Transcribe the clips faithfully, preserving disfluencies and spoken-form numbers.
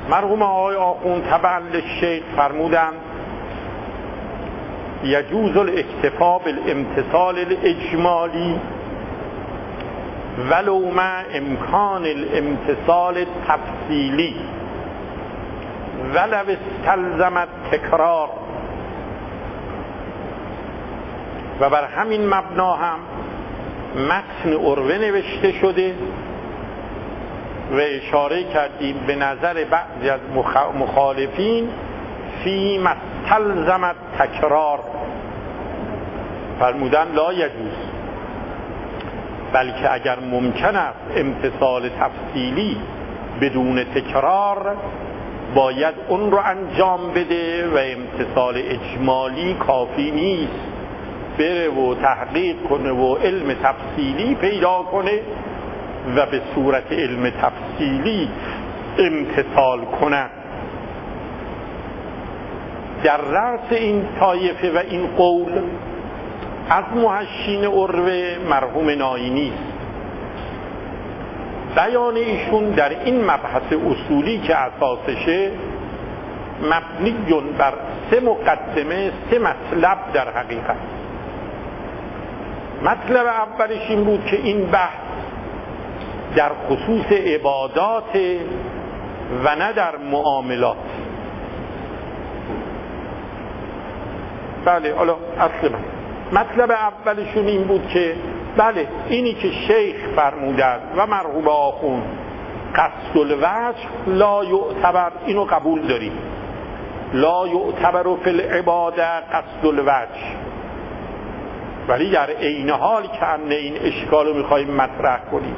مرحوم آقای آخوند تبعا للشیخ فرمودند یجوز الاکتفا بالامتثال الاجمالی ولو مع امکان الامتثال التفصیلی ولو استلزم التکرار. و بر همین مبنا هم متن عروه نوشته شده و اشاره کردیم به نظر بعضی از مخالفین فی ما استلزم التکرار، فرمودن لا یجوز، بلکه اگر ممکن است امتثال تفصیلی بدون تکرار باید اون رو انجام بده و امتثال اجمالی کافی نیست، بره و تحقیق کنه و علم تفصیلی پیدا کنه و به صورت علم تفصیلی امتثال کنه. در رأس این طایفه و این قول از محشین عروه مرحوم ناینی است. بیان ایشون در این مبحث اصولی که اساسشه مبنی بر سه مقدمه، سه مطلب در حقیقت. مطلب اولش این بود که این بحث در خصوص عبادات و نه در معاملات. بله، حالا اصل من مطلب اولشون این بود که بله اینی که شیخ فرمودند و مرحوم آخوند قصد الوجه لا یعتبر، اینو قبول داریم، لا یعتبر فی العباده قصد الوجه، ولی در عین حال که همه این اشکال رو میخواییم مطرح کنیم.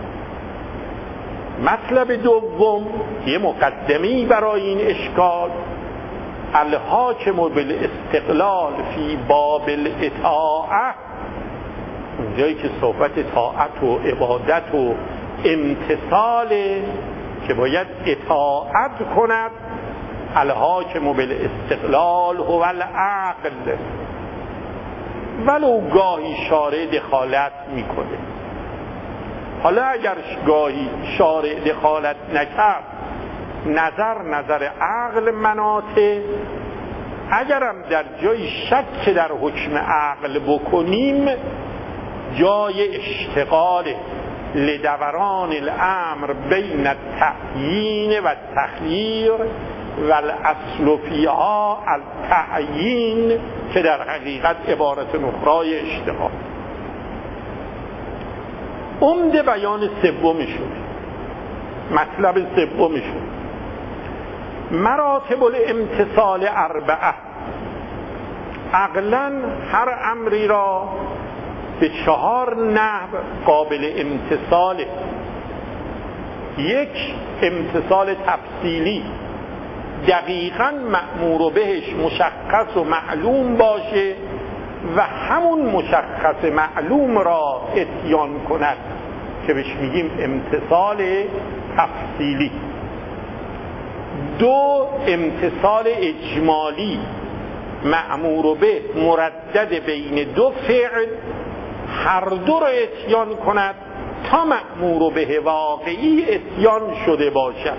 مطلب دوم یه مقدمی برای این اشکال، الحاکم بالاستقلال فی باب الاطاعه، اونجایی که صحبت طاعت و عبادت و امتثال که باید اطاعت کند، الحاکم بالاستقلال هو العقل، ولو گاهی شارع دخالت میکنه. حالا اگر گاهی شارع دخالت نکرد، نظر نظر عقل مناطه، اگرم در جای شک در حکم عقل بکنیم، جای اشتغال لدوران الامر بین التعیین و التخییر و الاصل فیها التعیین که در حقیقت عبارت اخرای اشتغال. عمده بیان سومشون، مطلب سومشون، مراتب الامتثال اربعه، عقلا هر امری را به چهار نحو قابل امتثاله. یک، امتثال تفصیلی، دقیقاً مأمور بهش مشخص و معلوم باشه و همون مشخص معلوم را اتیان کند که بهش میگیم امتثال تفصیلی. دو، امتثال اجمالی، مأمور به مردد بین دو فعل، هر دو را اتیان کند تا مأمور به واقعی اتیان شده باشد.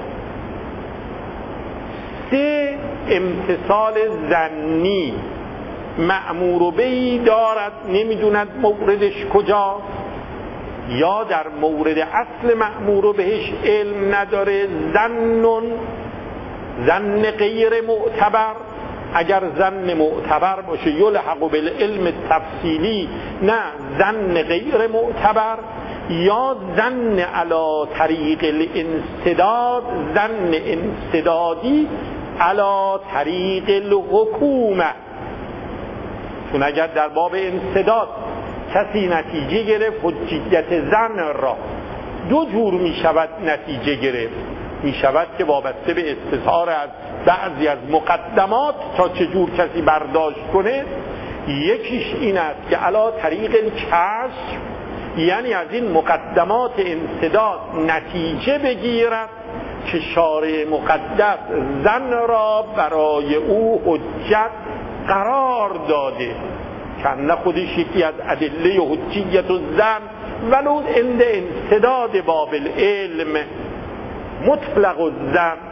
سه، امتثال ظنی، مأمور بهی دارد نمیدوند موردش کجاست، یا در مورد اصل مأمور بهش علم نداره، ظنون، ظن غیر معتبر. اگر ظن معتبر باشه یلحق بالعلم تفصیلی، نه ظن غیر معتبر، یا ظن علی طریق الانسداد، ظن انسدادی علی طریق الحکومه. چون اگر در باب انسداد کسی نتیجه گرفت، حجیت ظن را دو جور می شود نتیجه گرفت. می شود که وابسته به استظهار از بعضی از مقدمات تا چه جور کسی برداشت کنه. یکیش این است که علا طریق الکشف، یعنی از این مقدمات انسداد نتیجه بگیرد که شارع مقدس ظن را برای او حجت قرار داده، که خودش یکی از ادله حجیت الظن ولو عند انسداد باب العلم. مطلق الظن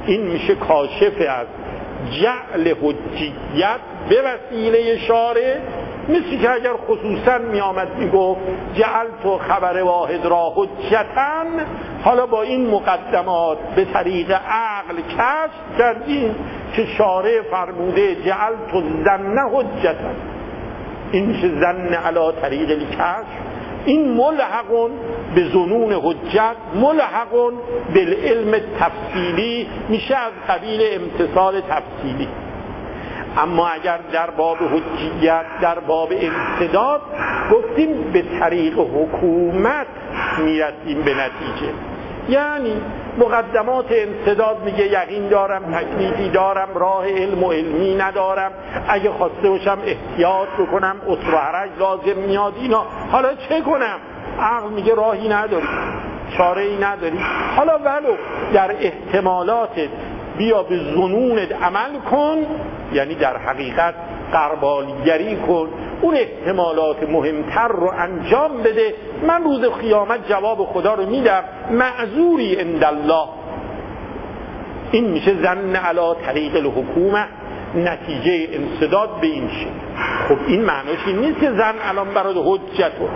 این میشه کاشف از جعل حجیت به وسیله شارع، مثل که اگر خصوصا می آمد می گفت جعل تو خبر واحد را حجتن، حالا با این مقدمات به طریق عقل کشف کردیم که شارع فرموده جعل تو ظن حجتن، این میشه ظن علی طریق الکشف. این ملحقون به ظنون حجت، ملحقون بالعلم تفصیلی، میشه از قبیل امتصال تفصیلی. اما اگر در باب حجیت، در باب انسداد، گفتیم به طریق حکومت میرسیم به نتیجه. یعنی مقدمات انسداد میگه یقین دارم، تکلیفی دارم، راه علم و علمی ندارم، اگه خواسته باشم احتیاط بکنم، اصل و حرج لازم میاد اینا، حالا چه کنم؟ عقل میگه راهی نداری، چاره‌ای نداری، حالا ولو در احتمالاتت بیا به ظنونت عمل کن، یعنی در حقیقت غربالگری کن، اون احتمالات مهمتر رو انجام بده، من روز قیامت جواب خدا رو میدم، معذوری عند الله. این میشه ظن علی طریق الحکومه، نتیجه انسداد به این شکل. خب این معنیش این نیست که ظن الان برای حجته،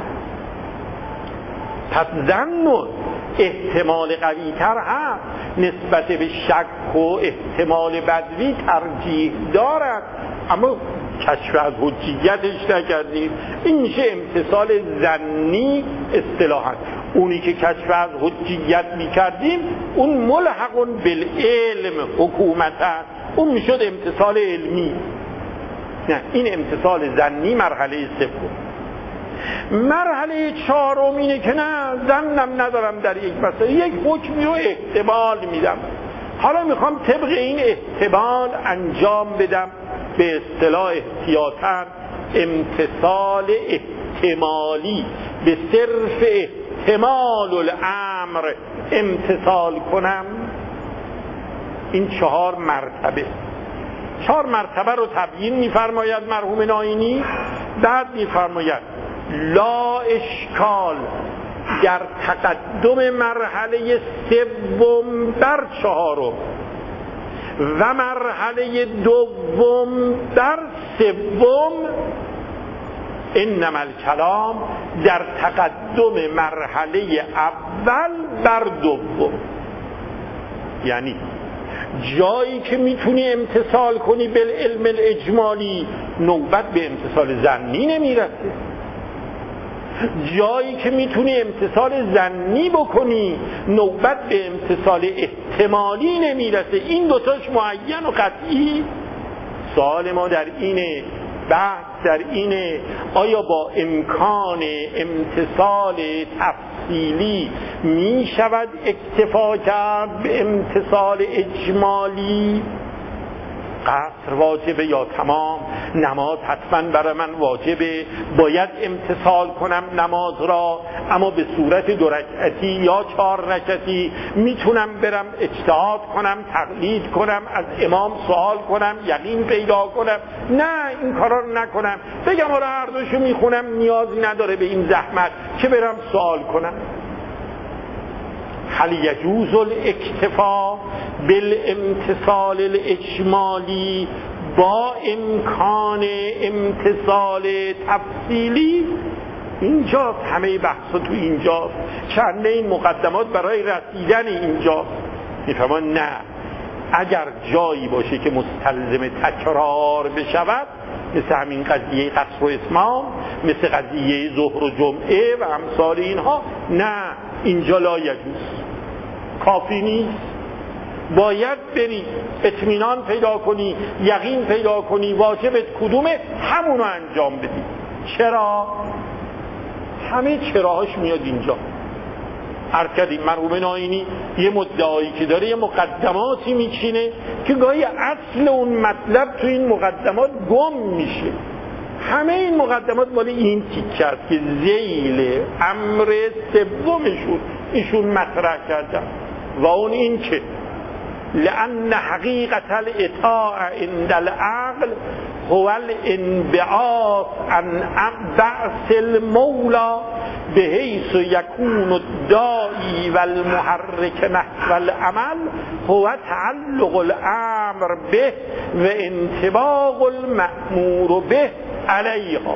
پس ظن احتمال قوی تر هست نسبت به شک و احتمال بدوی ترجیح دارد، اما کشف از حجیتش نکردیم. این میشه امتصال ظنی اصطلاحا. اونی که کشف از حجیت میکردیم اون ملحقون بالعلم حکومتا، اون میشد امتصال علمی. نه، این امتصال ظنی مرحله سوم. مرحله چهارم اینه که نه، ظنم ندارم در یک مسئله، یک حکمی رو احتمال میدم، حالا میخوام طبق این احتمال انجام بدم، به اصطلاح احتیاطاً امتصال احتمالی، به صرف احتمال الامر امتصال کنم. این چهار مرتبه چهار مرتبه رو تبیین میفرماید مرحوم ناینی. بعد میفرماید لا اشکال در تقدم مرحله سوم بر چهارم و مرحله دوم بر سوم، انما الکلام در تقدم مرحله اول بر دوم. یعنی جایی که میتونی امتصال کنی بالعلم الاجمالی، نوبت به امتصال ظنی نمیرسه. جایی که میتونی امتصال ظنی بکنی، نوبت به امتصال احتمالی نمیرسه. این دوتاش معین و قطعی. سوال ما در اینه، بحث در اینه، آیا با امکان امتصال تفصیلی می شود اکتفا کرد به امتصال اجمالی؟ قصر واجبه یا تمام؟ نماز حتما برای من واجبه، باید امتصال کنم نماز را، اما به صورت دو رکعتی یا چهار رکعتی میتونم برم اجتهاد کنم، تقلید کنم، از امام سوال کنم، یقین پیدا کنم. نه، این کارا رو نکنم، بگم آره هر دوشو میخونم، نیازی نداره به این زحمت که برم سوال کنم. هل یجوز الاکتفا بالامتصال الاجمالی با امکان امتصال تفصیلی؟ اینجاست همه بحثا، تو اینجاست. چنده این مقدمات برای رسیدن اینجاست. میفهمان نه، اگر جایی باشه که مستلزم تکرار بشود، مثل همین قضیه قصر و اتمام، مثل قضیه ظهر و جمعه و امثال اینها، نه، اینجا لا یجوز، کافی نیست. باید بری اطمینان پیدا کنی، یقین پیدا کنی، واجبت کدومه، همونو انجام بدی. چرا؟ همه چراهاش میاد اینجا. هر کدی مرحوم ناینی یه مدعایی که داره، یه مقدماتی میچینه که گاهی اصل اون مطلب تو این مقدمات گم میشه. همه این مقدمات مال این تیکه است که ذیل امر سومشون ایشون مطرح کردن، و اون این که لأن حقیقت الاطاعه عند العقل هو الانبعاث عن بعث المولا به حیث یکون الداعی و المحرک نحو العمل هو تعلق الامر به و انطباق المأمور به علیها.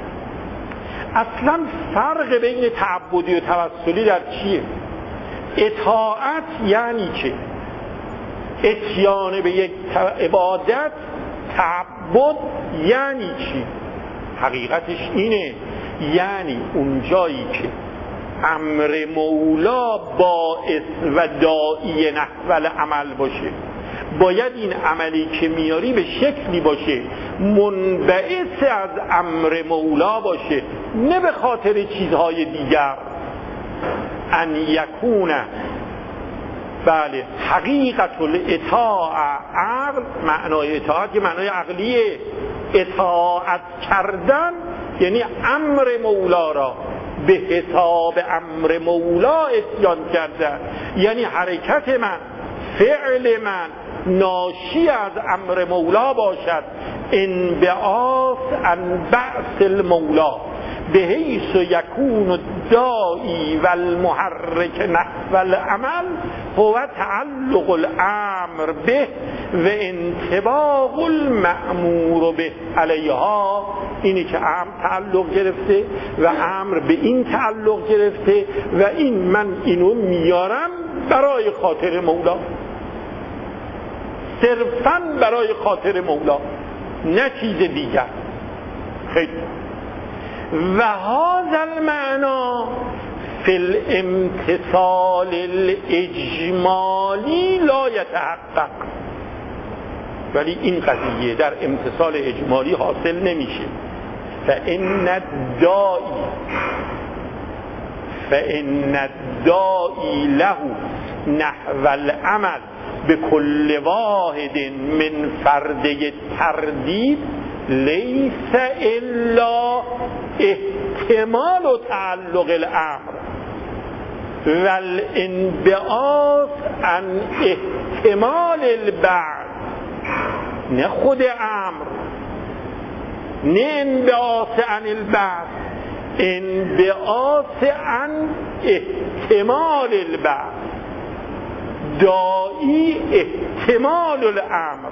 اصلا فرق بین تعبدی و توسلی در چیه؟ اطاعت یعنی چه؟ اتیان به یک عبادت. تعبد یعنی چی؟ حقیقتش اینه، یعنی اون جایی که امر مولا باعث و داعی نحو العمل باشه، باید این عملی که میاری به شکلی باشه منبعث از امر مولا باشه، نه به خاطر چیزهای دیگر. ان یکون، بله، حقیقت الاطاعه عقل، معنای اطاعت که معنای عقلیه. اطاعت کردن یعنی امر مولا را به حساب امر مولا اتیان کردن، یعنی حرکت من، فعل من ناشی از امر مولا باشد، انبعاث عن بعث المولا به حیث یکون الداعی و المحرک نحو العمل هو تعلق الامر به و انطباق المأمور به علیها. اینی که امر تعلق گرفته و امر به این تعلق گرفته و این من اینو میارم برای خاطر مولا، صرفاً برای خاطر مولا، نه چیز دیگر. خیلی و هذا المعنى فی الامتثال الاجمالی لا یتحقق. ولی این قضیه در امتثال اجمالی حاصل نمیشه. فإن الداعی فإن الداعی له نحو العمل بكل واحد من فرده تردید لیس الا احتمال و تعلق الامر والانبعاث عن احتمال البعث، نه خود امر، نه انبعاث عن البعث، انبعاث عن احتمال البعث. داعی احتمال الامر،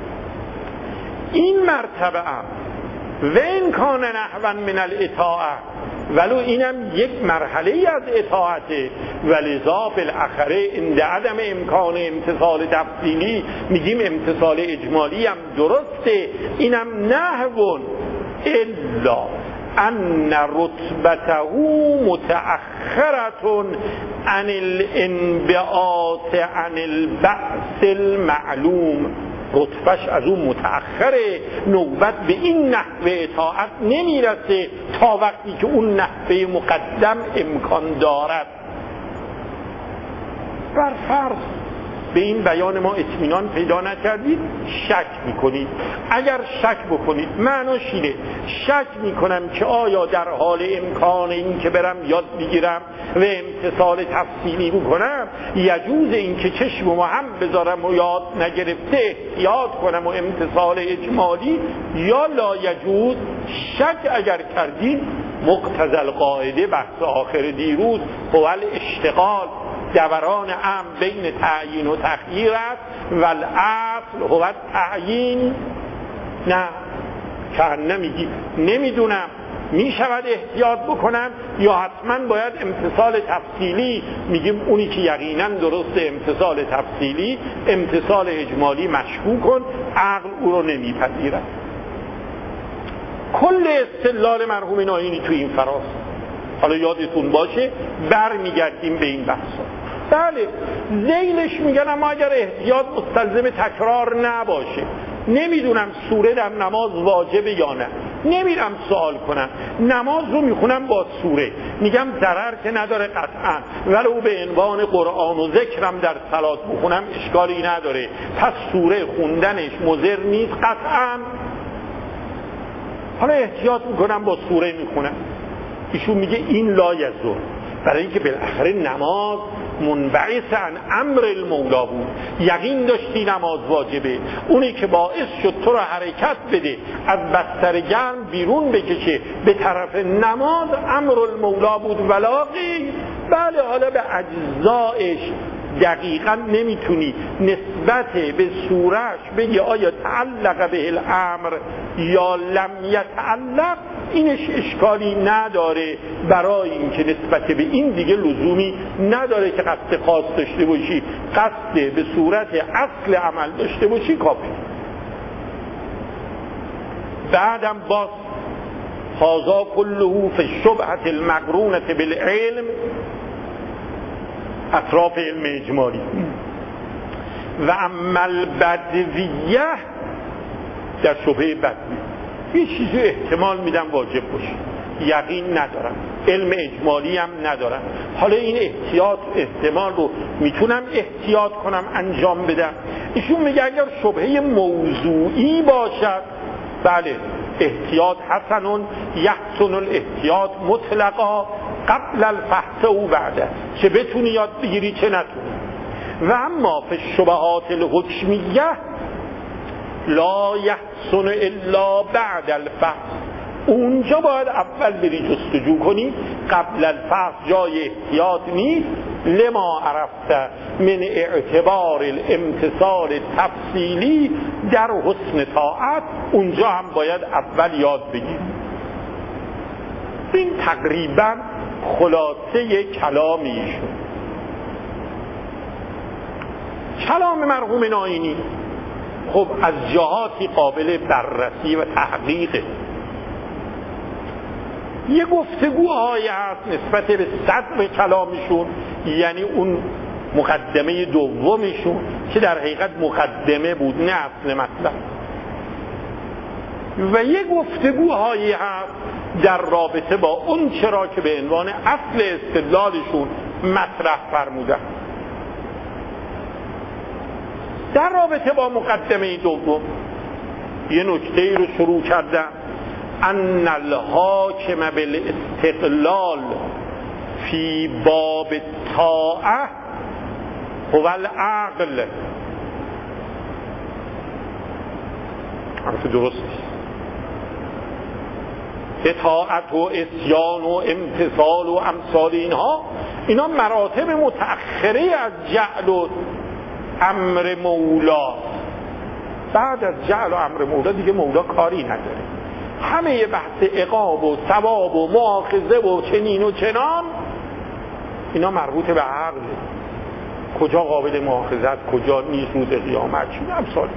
این مرتبه هم و این کان نحوا من الاطاعه، ولو اینم یک مرحله از اطاعته. ولذا بالاخره عند عدم امکان امتثال تفصیلی میگیم امتثال اجمالی هم درسته. اینم نحو الا ان رتبته متأخرة عن الانبعاث عن البعث المعلوم. رتبش از اون متأخره، نوبت به این نحوه اطاعت نمیرسه تا وقتی که اون نحوه مقدم امکان دارد. بر فرض به این بیان ما اطمینان پیدا نکردید، شک میکنید. اگر شک بکنید معناش اینه شک میکنم که آیا در حال امکان این که برم یاد بگیرم و امتثال تفصیلی بکنم یجوز این که چشم و هم بذارم و یاد نگرفته یاد کنم و امتثال اجمالی، یا لا یجوز. شک اگر کردید مقتضی القاعده بحث آخر دیروز هو الاشتغال، دوران ام بین تعیین و تخییر است و الاصل هو تعیین. نه که نمیگی نمیدونم میشود احتیاط بکنم یا حتما باید امتثال تفصیلی، میگیم اونی که یقینا درست امتثال تفصیلی، امتثال اجمالی مشکوک کن، عقل او رو نمیپذیرد. کل استدلال مرحوم ناینی تو این فراز. حالا یادتون باشه برمیگردیم به این بحثا. بله ذیلش میگن اما اگر احتیاط مستلزم تکرار نباشه، نمیدونم سوره در نماز واجبه یا نه، نمیرم سوال کنم، نماز رو میخونم با سوره، میگم ضرر که نداره قطعا، ولو به عنوان قرآن و ذکرم در صلات بخونم اشکالی نداره، پس سوره خوندنش مضر نیست قطعا. حالا احتیاط میکنم با سوره میخونم. ایشون میگه این لا یضر. برای اینکه بالاخره نماز منبعث عن امر المولا بود. یقین داشتی نماز واجبه، اونی که باعث شد تو رو حرکت بده از بستر گرم بیرون بکشه به طرف نماز امر المولا بود ولا غیر. بله حالا به اجزایش دقیقا نمیتونی نسبت به سورش بگی آیا تعلق به الامر یا لم یتعلق، اینش اشکالی نداره، برای اینکه نسبت به این دیگه لزومی نداره که قصد خاص داشته باشی، قصد به صورت اصل عمل داشته باشی کافی. بعدم باز هذا كله في الشبهة المقرونة بالعلم، اطراف علم اجمالی. و اما البدویه، در شبهه بدوی یه چیزی احتمال میدم واجب باشه، یقین ندارم، علم اجمالی هم ندارم، حالا این احتیاط احتمال رو میتونم احتیاط کنم انجام بدم. ایشون میگه اگر شبهه موضوعی باشد بله احتیاط حسنون یحسن الاحتیاط مطلقا قبل الفحص و بعده، چه بتونی یاد بگیری چه نتونی. و اما فی الشبهات الحکمیه لا یحسن الا بعد الفحص، اونجا باید اول بری جستجو کنی، قبل الفحص جای احتیاط نیست. لما عرفت من اعتبار الامتثال تفصیلی در حسن طاعت، اونجا هم باید اول یاد بگیری. این تقریبا خلاصه کلامیشون. کلام مرحوم ناینی خب از جهاتی قابل بررسی و تحقیقه. یه گفتگوهایی هست نسبت به صدر کلامشون، یعنی اون مقدمه دومشون که در حقیقت مقدمه بود نه اصل مطلب، و یه گفتگوهایی هست در رابطه با اون چرا که به عنوان اصل استدلالشون مطرح فرمودن. در رابطه با مقدمه دوم یه نکته رو شروع کردم، ان الحاکم بالاستقلال فی باب الطاعه هو العقل. حرف درست نیست. اطاعت و اسیان و امتثال و امثال اینها، اینا مراتب متأخره از جعل و امر مولا. بعد از جعل و امر مولا دیگه مولا کاری نداره. همه بحث عقاب و ثواب و مؤاخذه و چنین و چنان اینا مربوط به عقل، کجا قابل مؤاخذه کجا نیست، روز قیامت چی امثال.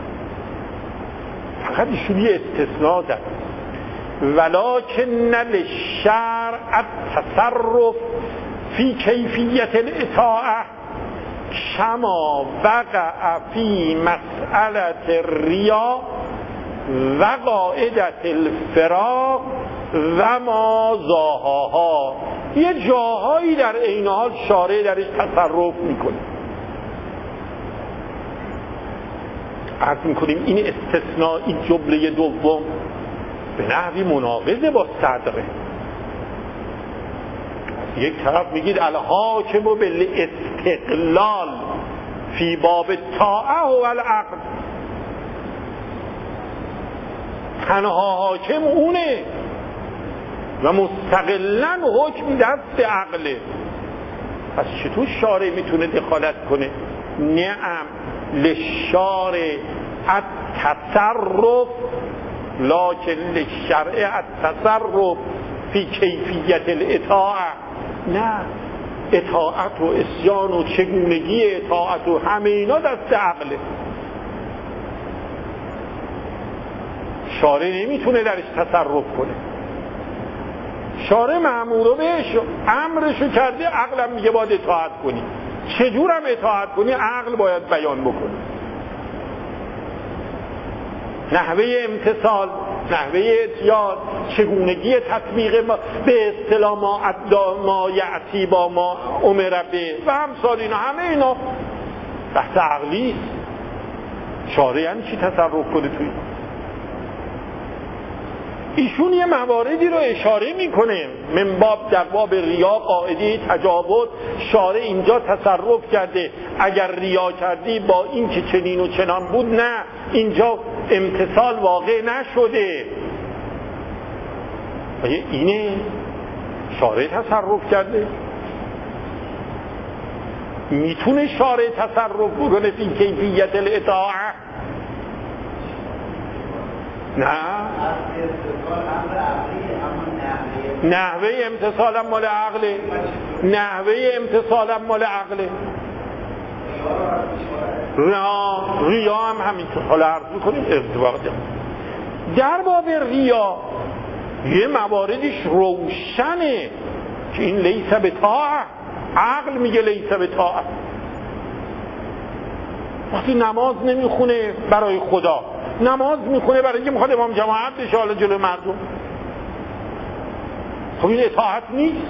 فقط ایشون یه استثناء داره، ولکن للشرع التصرف فی کیفیت الاطاعه کما وقع فی مسئله الریا و قاعدت الفراق و ما ضاحاها. یه جاهایی در این حال شارع درش تصرف میکنه. عرض میکنیم این استثناء، این جمله دوم به نحوی مناقضه با صدره. یک طرف میگید الحاکم بالاستقلال فی باب الطاعه و العقل، تنها حاکم اونه و مستقلن حکم دست عقله. پس چطور شارع میتونه دخالت کنه؟ نعم للشارع التصرف لکن للشرع التصرف فی کیفیت الاطاعه. نه، اطاعت و اسیان و چگونگی اطاعت و همه اینا دست عقله. شارع نمیتونه درش تصرف کنه. شارع مأمور بهش امرشو کرده، عقلم میگه باید اطاعت کنی. چجورم اطاعت کنی؟ عقل باید بیان بکنه. نحوه امتثال، نحوه اتیان، چگونگی تطبیق ما به اصطلاح ما ادا ما یعتی با ما امر به و همسال اینا، همه اینا بحث عقلی است. شارع یعنی چی تصرف کنه توی؟ ایشون یه مواردی رو اشاره میکنه من باب در باب ریا قاعده تجاوز شارع اینجا تصرف کرده اگر ریا کردی با این که چنین و چنان بود نه اینجا امتثال واقع نشده. اینه شارع تصرف کرده. میتونه شارع تصرف بکنه فی کیفیت الاطاعه؟ نه، نحوه امتصال هم مال عقله، نحوه امتصال هم مال عقله. ریا ریا هم همینطور. حالا عرض میکنیم ارتباط در باب ریا یه مواردش روشنه که این لیس به طاعه. عقل میگه لیس به طاعه. وقتی نماز نمیخونه برای خدا، نماز میخونه برای اینکه میخواد امام جماعت بشه حالا جلو مردم، خب این اطاعت نیست.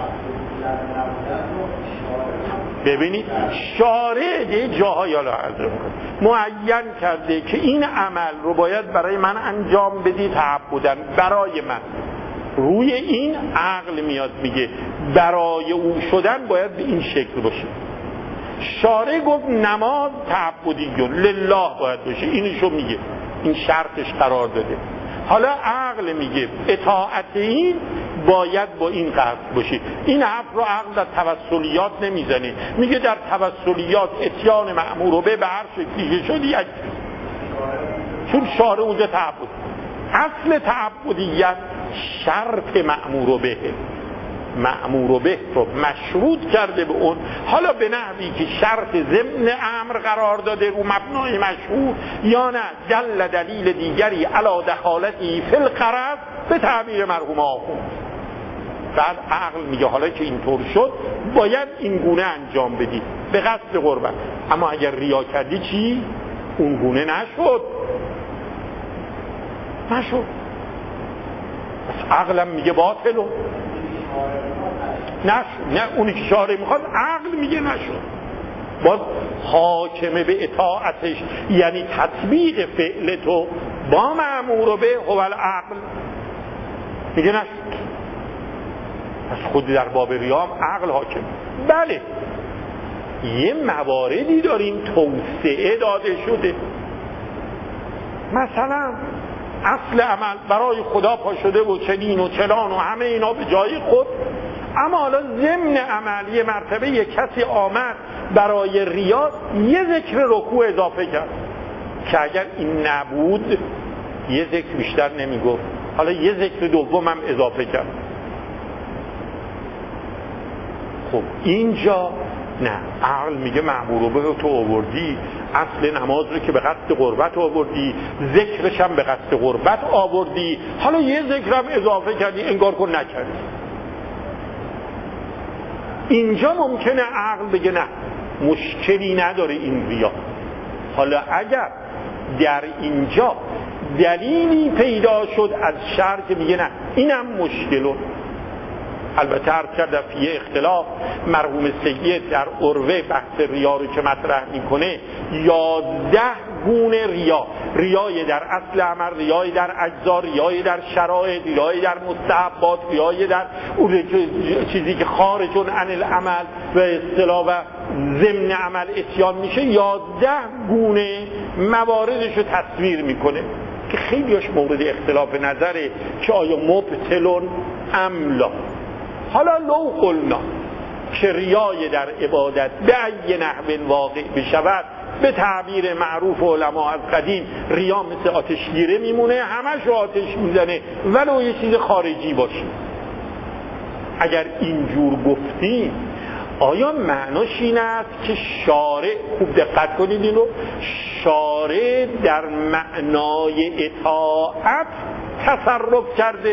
ببینید شارع یه جاهای حالا عرض میکنه معین کرده که این عمل رو باید برای من انجام بدی تعبدن برای من. روی این عقل میاد میگه برای او شدن باید به این شکل باشه. شارع گفت نماز تعبدیون لله باید باشه، اینشو میگه، این شرطش قرار داده. حالا عقل میگه اطاعت این باید با این قصد باشه. این حرف رو عقل در توسلیات نمیزنه، میگه در توسلیات اتیان مأمور به به هر شکلی شد یک، چون شارع اونجا تعبد. اصل تعبدیت شرط مأمور به، مأمور به رو مشروط کرده به اون، حالا به نحوی که شرط ضمن امر قرار داده رو مبنای مشروع یا نه دل دلیل دیگری علی دخالتی فی الغرض به تعبیر مرحوم آخوند. بعد عقل میگه حالا که اینطور شد باید این گونه انجام بدی به قصد قربت. اما اگر ریا کردی چی؟ اون گونه نشد نشد بس عقلم میگه باطلو نشد. نه اونی که شارع میخواد عقل میگه نشد. باز حاکمه به اطاعتش یعنی تطبیق فعل تو با مأمور به هو العقل میگه نشد. پس خود در باب ریا هم عقل حاکم. بله یه مواردی داریم توسعه داده شده، مثلا اصل عمل برای خدا پا شده و چنین و چلان و همه اینا به جای خود، اما حالا ضمن عمل یه مرتبه یه کسی آمد برای ریا یه ذکر رکوع اضافه کرد که اگر این نبود یه ذکر بیشتر نمی گفت، حالا یه ذکر دوم هم اضافه کرد. خب اینجا نه، عقل میگه مأمور به تو آوردی، اصل نماز رو که به قصد قربت آوردی، ذکرش هم به قصد قربت آوردی، حالا یه ذکر هم اضافه کردی انگار کن نکردی. اینجا ممکنه عقل بگه نه مشکلی نداره این ریا. حالا اگر در اینجا دلیلی پیدا شد از شرع که میگه نه اینم مشکلو، البته عرض کرده فیه اختلاف، مرحوم سید در عروه بحث ریا رو که مطرح میکنه یازده گونه ریا، ریای در اصل عمل، ریای در اجزا، ریای در شرایط، ریای در مستحبات، ریای در چیزی که خارجون عن العمل و اصطلاح و ضمن عمل اتیان میشه، یازده گونه مواردش رو تصویر میکنه که خیلیش مورد اختلاف نظره که آیا مبطلون ام لا. حالا لو قلنا که ریای در عبادت به ای نحو واقع بشود، به تعبیر معروف علما از قدیم ریا مثل آتشگیره میمونه، همش رو آتش میزنه ولو یه چیز خارجی باشه. اگر اینجور گفتیم آیا معناش این است که شارع، خوب دقت کنید این رو، شارع در معنای اطاعت تصرف کرده،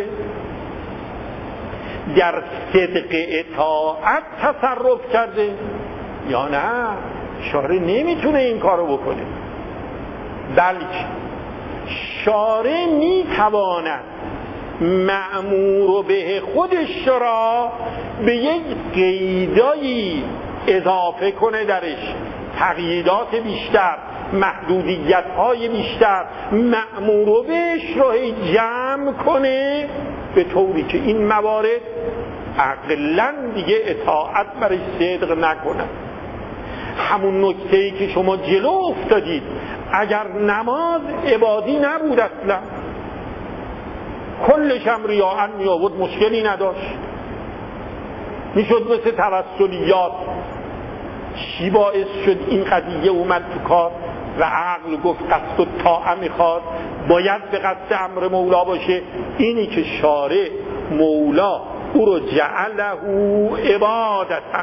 در صدق اطاعت تصرف کرده، یا نه شارع نمیتونه این کارو بکنه، بلکه شارع میتواند مأمور به خودش را به یک قیدایی اضافه کنه، درش تقییدات بیشتر، محدودیت های بیشتر مأمور و بهش رو جمع کنه به طوری که این موارد عقلاً دیگه اطاعت برش صدق نکنه. همون نکته‌ای که شما جلو افتادید، اگر نماز عبادی نبود اصلا کلش هم ریاء می آورد مشکلی نداشت، میشد مثل توسلیات. چی باعث شد این قضیه اومد تو کار و عقل گفت قصد و طاعه میخواد، باید به قصد امر مولا باشه؟ اینی که شارع مولا او رو جعله عبادتا.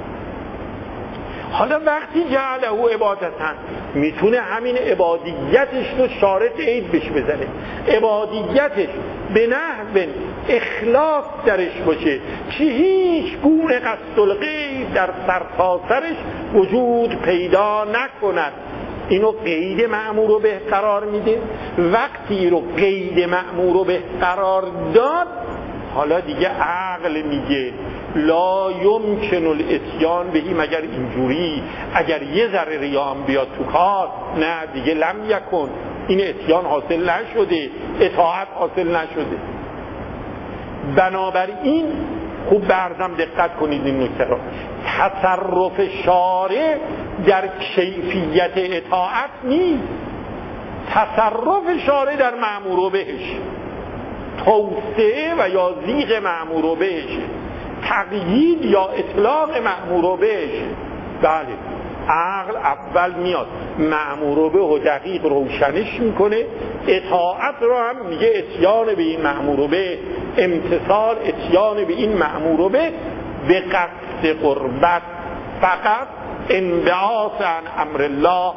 حالا وقتی جعله عبادتا میتونه همین عبادیتش رو شارع عید بش بزنه، عبادیتش به نحو اخلاص درش باشه که هیچ گونه قصد الغیر در سرتاسرش وجود پیدا نکند. اینو قید مأمور رو به قرار میده. وقتی رو قید مأمور رو به قرار داد، حالا دیگه عقل میگه لا یمکن الاتیان بهی، مگر اینجوری اگر یه ذره ریام بیاد تو کار، نه دیگه لم یکن، این اتیان حاصل نشده، اطاعت حاصل نشده. بنابراین خوب برزم دقت کنید این نکته را، تصرف شارع در کیفیت اطاعت نیست، تصرف شارع در مأمور و بهش، توسعه و یا زیغ مأمور و بهش، تقیید یا اطلاق مأمور و بهش. بله، عقل اول میاد مأمور و به و دقیق روشنش میکنه، اطاعت رو هم میگه اتیان به این مأمور و به، امتثال اتیان به این مأمور و به به قصد قربت، فقط انبعاث عن امر الله.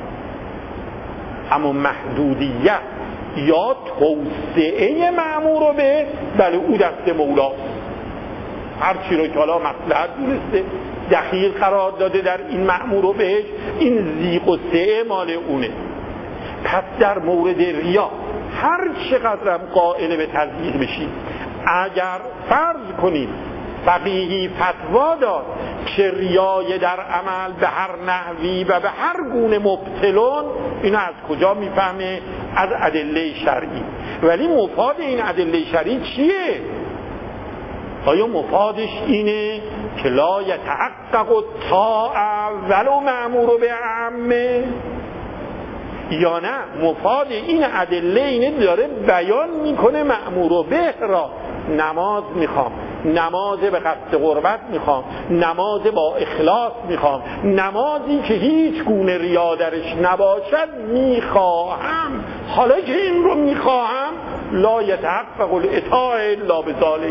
اما محدودیت یا توسعه مأمور و به، بله او دست مولاست. هر چی رو که حالا مصلحت دونسته دخیل قرار داده در این مأمور و بهش، این زیغ و سعه مال اونه. پس در مورد ریا هر چقدرم قائل به تزییق بشید، اگر فرض کنید فقیهی فتوا داد که ریای در عمل به هر نحوی و به هر گونه مبتلون، اینو از کجا میفهمه؟ از ادله شرعی. ولی مفاد این ادله شرعی چیه؟ آیا مفادش اینه که لا یتحقق الطاعه ولو مأمور به عامه، یا نه مفاد این ادله اینه داره بیان میکنه مأمور به را نماز میخوام، نماز به قصد قربت میخوام، نماز با اخلاص میخوام، نمازی که هیچ گونه ریا درش نباشد میخواهم. حالا که این رو میخواهم لا یتحقق الاطاعه الا بذالک.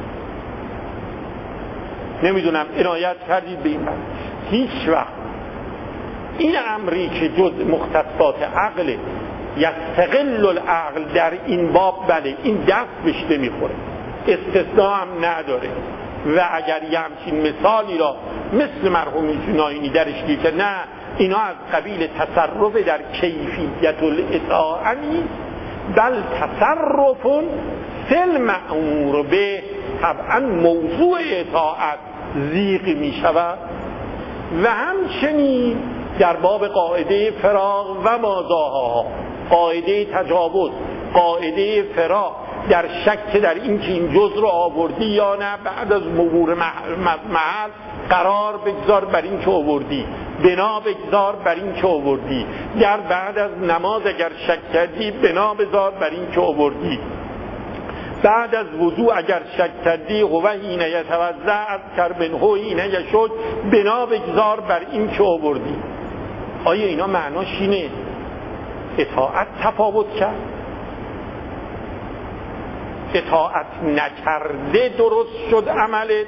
نمیدونم عنایت کردید به این بحث. هیچ وقت این امری که جز مختصات عقل یستقل العقل در این باب، بله این دست بهش نمیخوره، استثناء هم نداره. و اگر یه همچین مثالی را مثل مرحوم جناینی درش گیر که نه اینا از قبیل تصرف در کیفیت الاطاعه نیست، بل تصرف فی المأمور به، طبعا موضوع اطاعت زیغ می شود. و همچنین در باب قاعده فراغ و مازاها، قاعده تجاوز، قاعده فراغ، در شک در این که این جز رو آوردی یا نه، بعد از مرور محل قرار بگذار بر این که آوردی، بنا بگذار بر این که آوردی، در بعد از نماز اگر شک کردی بنا بگذار بر این که آوردی، بعد از وضوع اگر شک کردی هو حین یتوضا از کربنه حین یشک بنا بگذار بر این که آوردی. آیا اینا معناش اینه اطاعت تفاوت کرد؟ اطاعت نکرده درست شد عملت؟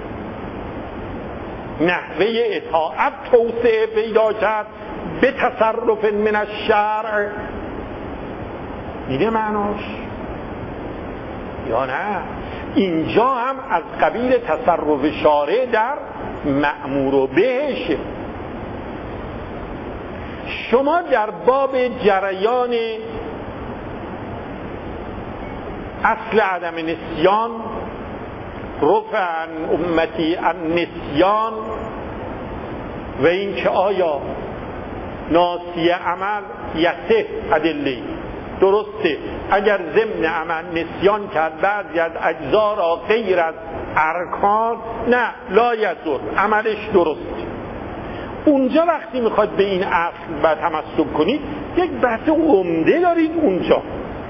نحوه اطاعت توسعه پیدا کرد به تصرف من الشرع؟ اینه معناش یا نه؟ اینجا هم از قبیل تصرف شارع در مأمور و بهش. شما در باب جریان اصل عدم نسیان، رفع عن امتی النسیان، و این که آیا ناسی عمل یسه ادله، درسته اگر ضمن عمل نسیان کرد بعضی از اجزا را غیر از ارکان، نه لا یضر، عملش درسته. اونجا وقتی میخواد به این اصل و تمسک کنید یک بحث عمده دارید اونجا،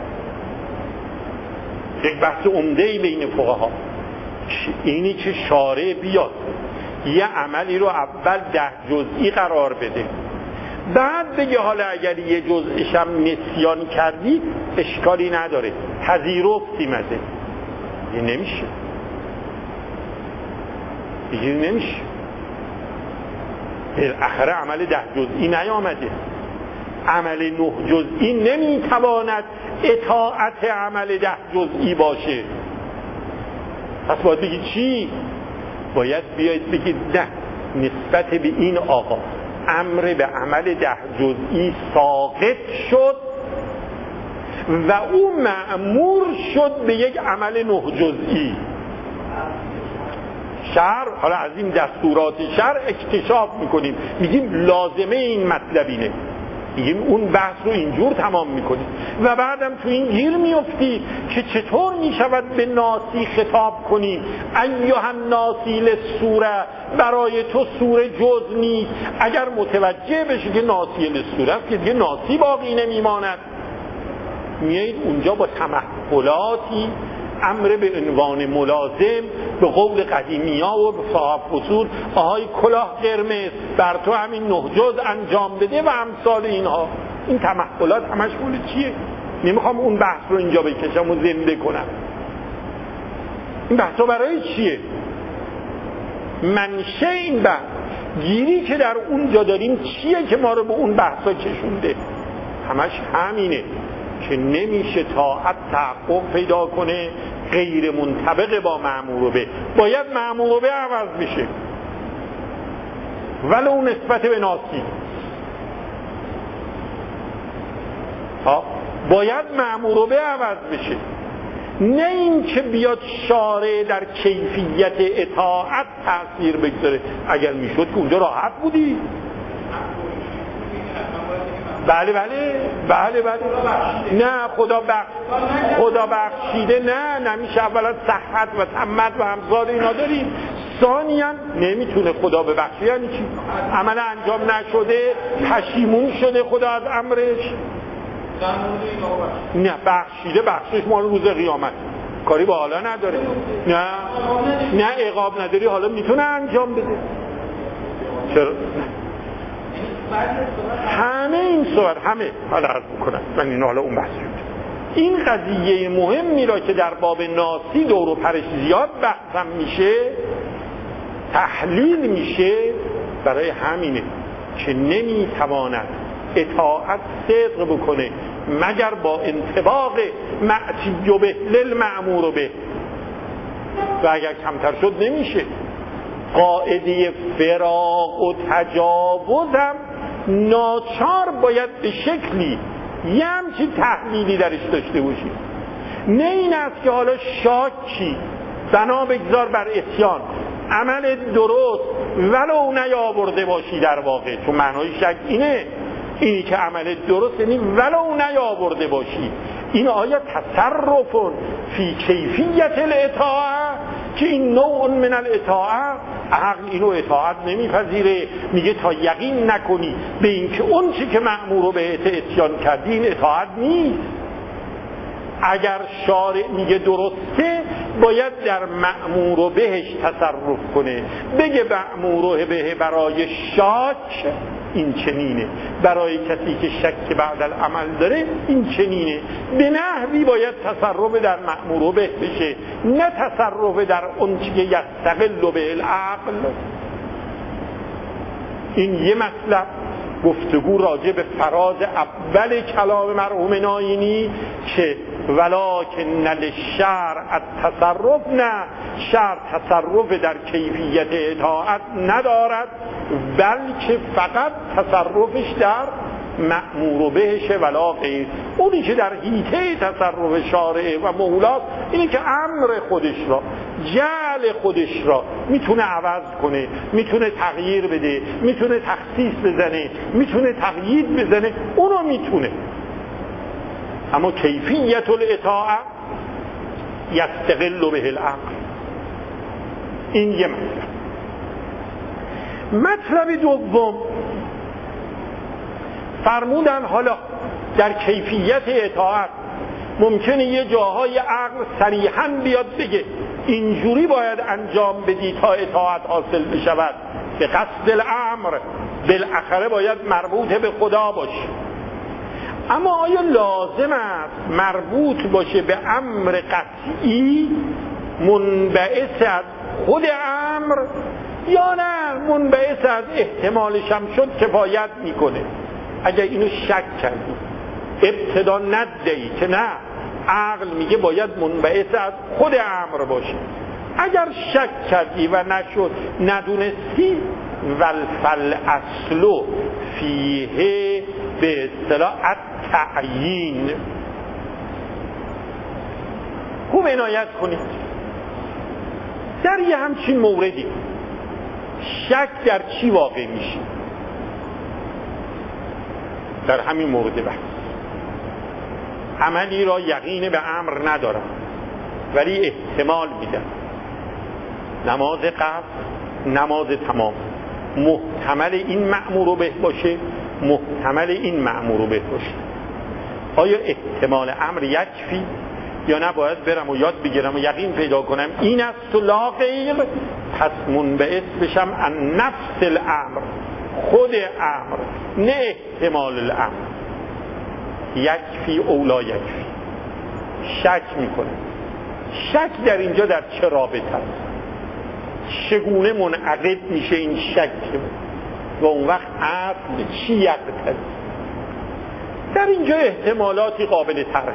یک بحث عمده بین فقها، اینی که شارع بیاد یه عملی رو اول ده جزئی قرار بده، بعد بگه حالا اگر یه جزئشم نسیان کردی اشکالی نداره، پذیرفتیم ازه. این نمیشه، این نمیشه. بالاخره عمل ده جزئی نیامده، عمل نه جزئی نمیتواند اطاعت عمل ده جزئی باشه. پس باید بگید چی؟ باید بیاید بگید نه، نسبت به این آقا امر به عمل ده جزئی ساقط شد و او مأمور شد به یک عمل نه جزئی. شرع، حالا از این دستورات شرع اکتشاف میکنیم، میگیم لازمه این مطلب اینه، میگیم اون بحث رو اینجور تمام میکنیم و بعدم تو این گیر میفتی که چطور میشود به ناسی خطاب کنیم ایها الناسی للسوره، برای تو سوره جز نیست. اگر متوجه بشی که ناسی للسوره است که دیگه ناسی باقی نمیماند. میایید اونجا با تمحلاتی امر به عنوان ملازم، به قول قدیمی ها و به صاحب فصول آهای کلاه قرمز بر تو همین نه جز انجام بده و امثال اینها. این تمحلات همش مال چیه؟ نمیخوام اون بحث رو اینجا بکشم و زنده کنم. این بحث رو برای چیه؟ منشه این بحث، گیری که در اونجا داریم چیه که ما رو به اون بحثا کشونده؟ همش همینه که نمیشه طاعت تحقق پیدا کنه غیر منطبق با مأمور به، باید مأمور به عوض بشه ولو نسبت به ناسی. ها باید مأمور به عوض بشه، نه این که بیاد شارع در کیفیت اطاعت تأثیر بگذاره. اگر میشد که اونجا راحت بودی. بله بله بله بله نه خدا بخش خدا بخشیده نه نمیشه. اولا صحت و تمت و همزاد اینا داریم، ثانیاً نمیتونه خدا ببخشه. یعنی چی؟ عمل انجام نشده پشیمون شده خدا از امرش، نه بخشیده بخشش مال روز قیامت، کاری با حالا نداره. نه نه عقاب نداری، حالا میتونه انجام بده. چرا؟ همه این صور همه حالا عرض بکنم من این حالا اون بحث شد. این قضیه مهمی را که در باب ناسی دور و پرش زیاد بحثم میشه، تحلیل میشه، برای همینه که نمیتواند اطاعت صدق بکنه مگر با انطباق معتی به للمأمور به، و اگر کمتر شد نمیشه. قاعده فراق و تجاوزم ناچار باید به شکلی یه همچین تحلیلی درش داشته باشی. نه این است که حالا شاکی بنا بگذار بر اتیان عمل درست ولو نیاورده باشی. در واقع چون معنای شک اینه، اینی که عمل درست یعنی ولو نیاورده باشی. این آیا تصرف فی کیفیت الاطاعه که این نوع من الاطاعه، عقل اینو اطاعت نمیپذیره، میگه تا یقین نکنی به این که اون چی که مأمور به اتیان کردی این اطاعت نیست. اگر شارع میگه درسته باید در مأمور بهش تصرف کنه، بگه مأمور به برای شاک این چنینه، برای کسی که شک بعد العمل داره این چنینه. به نحوی باید تصرف در مأمور به بشه، نه تصرف در اون چی که یستقل به العقل. این یه مطلب گفتگو راجع به فراز اول کلام مرحوم ناینی که ولکن للشرع التصرف، نه شرع تصرف در کیفیت اطاعت ندارد، بلکه فقط تصرفش در مأمور بهشه ولا غیر. اونی که در حیطه تصرف شارع و مولاست اینه که امر خودش را، جعل خودش را میتونه عوض کنه، میتونه تغییر بده، میتونه تخصیص بزنه، میتونه تقیید بزنه، اونو میتونه. اما کیفیت الاطاعه یستقل به العقل. این یه مطلب. مطلب دوم فرمودن حالا در کیفیت اطاعت ممکنه یه جاهای عقل صریحاً بیاد بگه اینجوری باید انجام بدی تا اطاعت حاصل بشود، به قصد الامر، بالاخره باید مربوط به خدا باشه. اما آیا لازم است مربوط باشه به امر قطعی منبعث از خود امر، یا نه منبعث از احتمالش هم شد کفایت میکنه؟ اگر اینو شک کردی ابتدا ندهی که نه عقل میگه باید منبعث از خود امر باشه، اگر شک کردی و نشد ندونستی والفل اصلو فیه به اصطلاح التعیین. خوب عنایت کنید در یه همچین موردی شک در چی واقع میشه؟ در همین مورد بحث عملی را یقین به امر ندارم ولی احتمال میدم، نماز قصر، نماز تمام، محتمل این مأمور به باشه، محتمل این مأمور به باشه. آیا احتمال امر یکفی یا نه باید برم و یاد بگیرم و یقین پیدا کنم این است و لا غیر؟ پس منبعث بشم عن نفس الامر، خود امر، نه احتمال الامر. یکفی او لا یکفی. شک میکنه. شک در اینجا در چه رابطه است؟ چگونه منعقد میشه این شک و اون وقت اصل چی یقتد؟ در اینجا احتمالاتی قابل طرحه.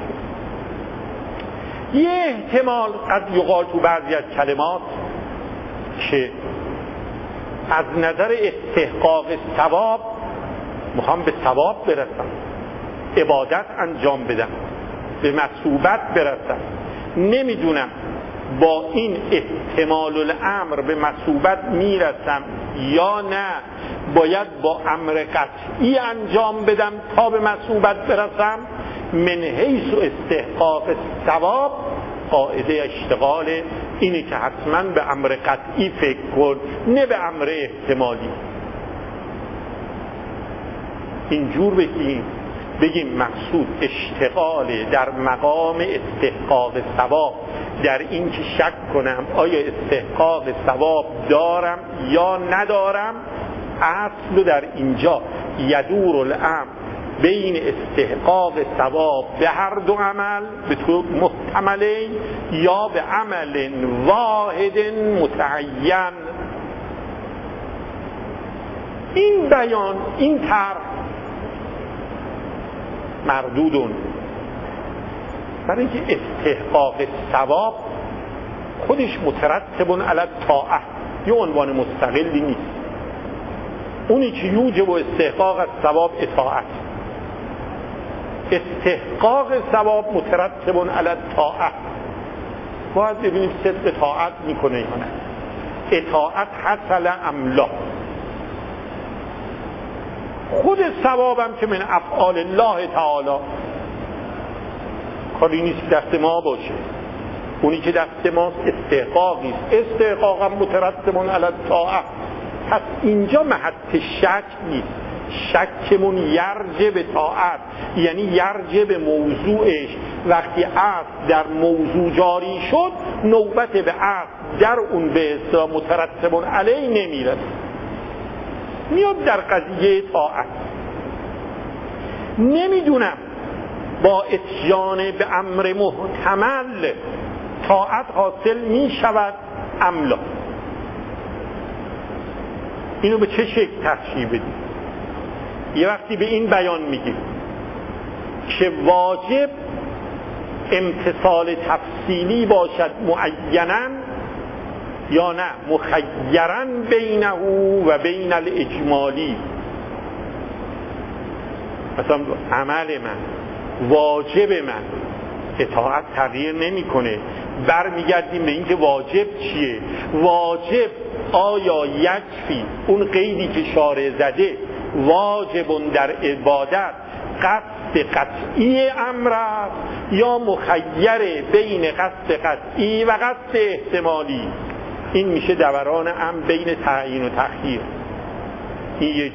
یه احتمال قد یقال تو بعضی از کلمات که از نظر استحقاق ثواب میخوام به ثواب برسم، عبادت انجام بدم، به مثوبت برسم، نمیدونم با این احتمال الامر به مثوبت میرسم یا نه باید با امر قطعی انجام بدم تا به مثوبت برسم. من حیث استحقاق ثواب قاعده اشتغال اینه که حتما به امر قطعی فکر کن، نه به امر احتمالی. اینجور بگیم بگیم مقصود اشتغال در مقام استحقاق ثواب، در این که شک کنم آیا استحقاق ثواب دارم یا ندارم. اصل در اینجا یدور الامر بین استحقاق ثواب به هر دو عمل به طور محتملین یا به عمل واحد متعین. این بیان، این طرح مردودون، برای اینکه استحقاق ثواب خودش مترتب علی الطاعه، یه عنوان مستقلی نیست. اونی که یوجب و استحقاق ثواب اطاعت، استحقاق ثواب مترتب علی الطاعه. باید ببینیم صدق طاعت میکنه یا نه، اطاعت حصل ام لا. خود ثوابم که من افعال الله تعالی، کاری نیست که دست ما باشه، اونی که دست ماست استحقاقی است، استحقاقم مترتب علی الطاعه. پس اینجا محط شک نیست، شکمون یرجع به طاعت، یعنی یرجع به موضوعش. وقتی اصل در موضوع جاری شد نوبت به اصل در اون به اصطلاح مترتب علیه نمیرسه، میاد در قضیه طاعت. نمیدونم با اتیان به امر محتمل طاعت حاصل میشود ام لا. اینو به چه شکل تشریح بدیم؟ یه وقتی به این بیان میگیم که واجب امتثال تفصیلی باشد معیناً یا نه مخیراً بینه و بین الاجمالی. مثلا عمل من، واجب من، اطاعت تغییر نمیکنه. برمیگردیم به اینکه واجب چیه. واجب آیا یکفی اون قیدی که شارع زده واجبون در عبادت قصد قطعی امر است یا مخیر بین قصد قطعی و قصد احتمالی؟ این میشه دوران امر بین تعیین و تخییر. این یک.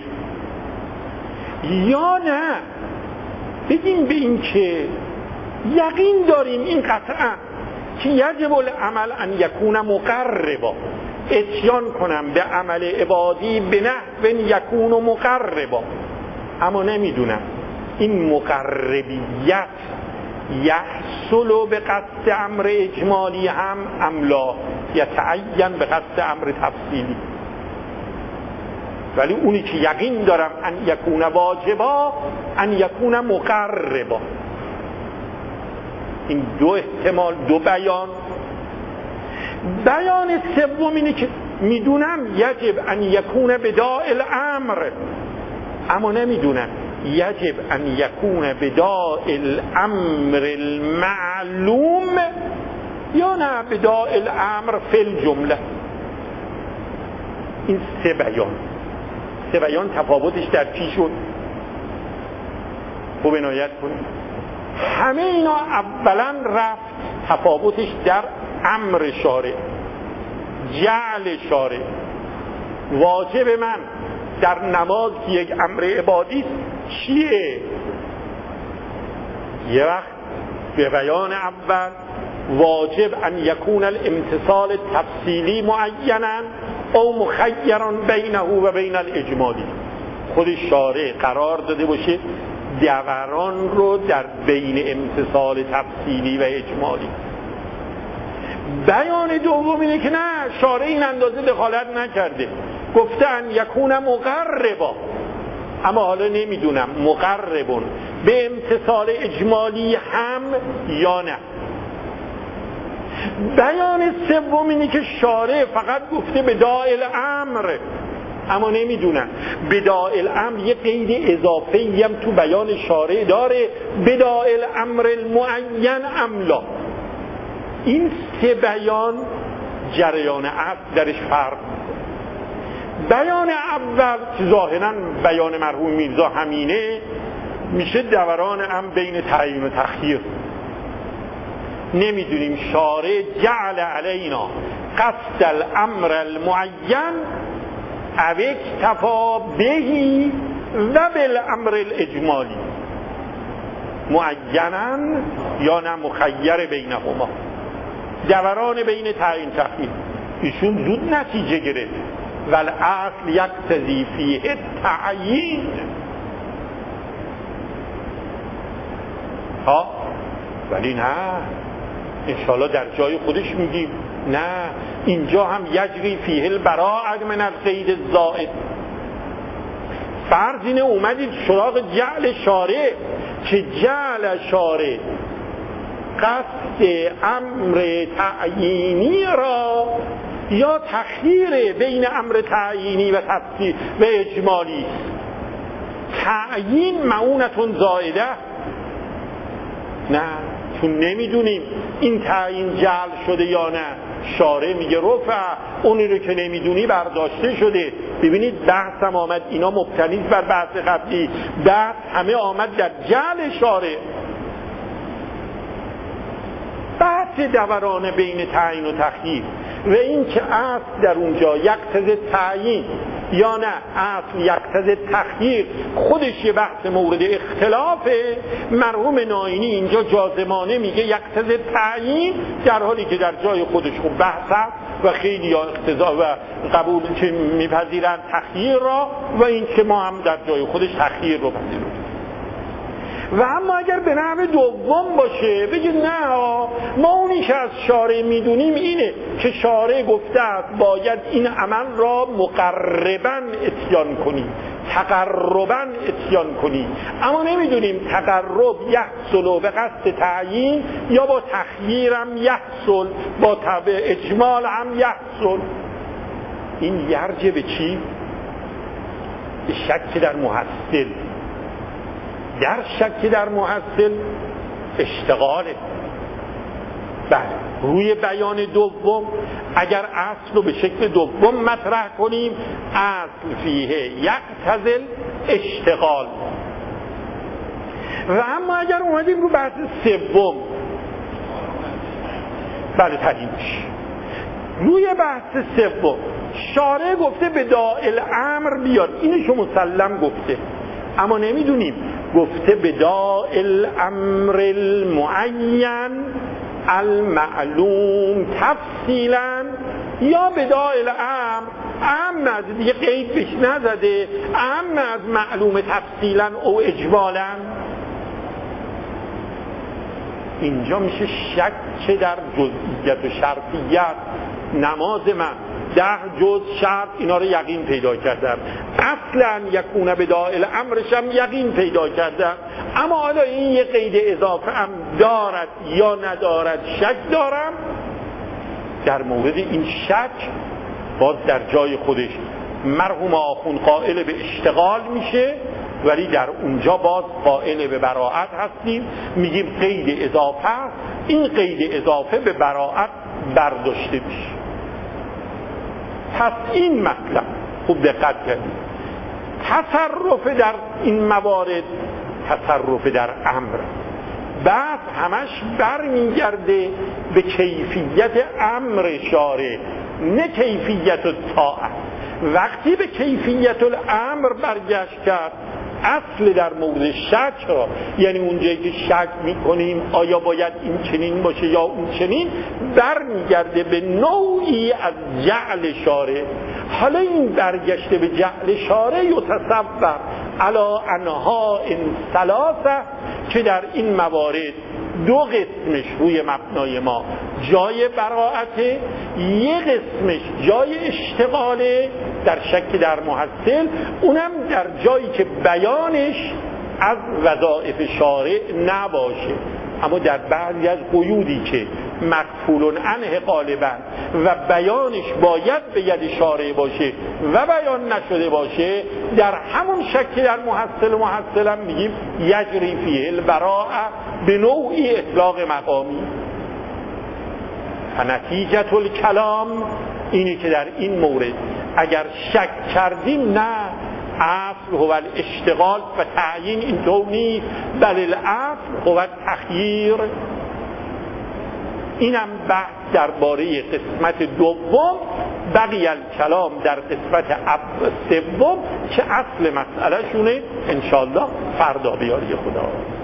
یا نه بگیم به این که یقین داریم این قطعا که یجب العمل ان یکون مقربا، اتیان کنم به عمل عبادی به نحو یکون مقربا، اما نمیدونم این مقربیت یحصل به قصد امر اجمالی هم املا یتعین به قصد امر تفصیلی. ولی اونی که یقین دارم ان یکون واجبا ان یکون مقربا. این دو احتمال، دو بیان. بیان سوم اینه که میدونم یجب ان یکون بداء الامر، اما نمیدونم یجب ان یکون بداء الامر المعلوم یا نه بداء الامر فی الجمله. این سه بیان، سه بیان تفاوتش در چی شد؟ خوب عنایت کنید. همه اینا اولا رفت تفاوتش در امر شارع، جعل شارع. واجب من در نماز که یک امر عبادی است چیه؟ یه وقت به بیان اول واجب ان یکون الامتصال تفصیلی معینا او مخیرا بینه و بین الاجمالی. خود شارع قرار داده باشه دوران رو در بین امتصال تفصیلی و اجمالی. بیان دوم اینه که نه، شارع این اندازه دخالت نکرده، گفتن یکون مقربا، اما حالا نمیدونم مقربون به امتصال اجمالی هم یا نه. بیان سوم اینه که شارع فقط گفته بداء الامر، اما نمیدونم بداء الامر یه قید اضافه‌ای هم تو بیان شارع داره، بداء الامر المعین ام لا. این سه بیان جریان عقل درش فرق. بیان اول که ظاهرا بیان مرحوم میرزا همینه، میشه دوران هم بین تعیین و تخییر. نمیدونیم شارع جعل علینا قصد الامر المعین او اکتفا بهی و بالامر الاجمالی، معینا یا نه مخیر بینهما، دوران بین تعیین تخییر. ایشون زود نتیجه گرفت والاصل یقتضی فیه التعیین. ها ولی نه، انشاءالله در جای خودش میگیم نه، اینجا هم یجری فیه البراء من القید الزائد. فرض اینه اومدید سراغ جعل شارع که جعل شارع قصد امر تعیینی را یا تخییر بین امر تعیینی و تفصیل و اجمالی. تعیین معونتون زائده؟ نه، چون نمیدونیم این تعیین جعل شده یا نه. شارع میگه رفع، اونی رو که نمیدونی برداشته شده. ببینید بحث هم آمد، اینا مبتنی بر بحث قبلی، بحث همه آمد در جعل شارع. بحث دوران بین تعیین و تخییر و این که اصل در اونجا یقتضی تعیین یا نه اصل یقتضی تخییر، خودش یه بحث مورد اختلافه. مرحوم ناینی اینجا جازمانه میگه یقتضی تعیین، در حالی که در جای خودش خوب بحث هست و خیلی یا اقتضا و قبول که میپذیرن تخییر را، و این که ما هم در جای خودش تخییر رو پذیریم. و اما اگر به نحو دوم باشه بگید نه، ما اونی که از شارع میدونیم اینه که شارع گفته است باید این عمل را مقرباً اتیان کنی، تقرباً اتیان کنی، اما نمیدونیم تقرب یحصل به قصد تعیین یا با تخییرم یحصل، با تبع اجمال هم یحصل. این یرجع به چی؟ به شک در محصل، در شک در محصل اشتغاله. بله، روی بیان دوم اگر اصل رو به شکل دوم مطرح کنیم، اصل فیه یقتضی اشتغال. و اما اگر اومدیم رو بحث سوم، بله تعیینش روی بحث سوم شارع گفته به داعل امر بیاد، اینشو مسلم گفته، اما نمیدونیم گفته به داعل امر المعین المعلوم تفصیلا یا به داعل امر امن از دیگه قید بهش نزده، امن از معلوم تفصیلا او اجمالا. اینجا میشه شک چه در جزئیت و شرطیت. نماز من ده جز شرط اینا رو یقین پیدا کردم، اصلا یکونه به داعل امرشم یقین پیدا کردم، اما حالا این یه قید اضافه هم دارد یا ندارد شک دارم. در مورد این شک باز در جای خودش مرحوم آخوند قائل به اشتغال میشه، ولی در اونجا باز قائل به براعت هستیم، میگیم قید اضافه، این قید اضافه به براعت برداشته میشه. پس این مطلب خوب دقت کنید، تصرف در این موارد تصرف در امر، بعد همش برمیگرده به کیفیت امر شارع نه کیفیت الطاعه. وقتی به کیفیت الامر برگشت کرد، اصل در مورد شک را، یعنی اونجایی که شک میکنیم آیا باید این چنین باشه یا اون چنین، برمیگرده به نوعی از جعل شارع. حالا این برگشته به جعل شارع یتصور علی انها ان ثلاثه، که در این موارد دو قسمش روی مبنای ما جای براعته، یک قسمش جای اشتغاله در شک در محصل، اونم در جایی که بیانش از وظایف شارع نباشه، اما در بعضی از قیودی که مکفول عنه غالبا و بیانش باید به ید شارع باشه و بیان نشده باشه، در همون شک در محصل و محصل هم میگیم یجری فیه البراءه به نوعی اطلاق مقامی. نتیجه الکلام اینی که در این مورد اگر شک کردیم، نه اصل هو الاشتغال و تعیین اینطور نیست، بل الاصل هو التخییر. اینم بحث درباره قسمت دوم، بقی الکلام در قسمت سوم که اصل مسئله شونه انشاءالله فردا بیاری خدا.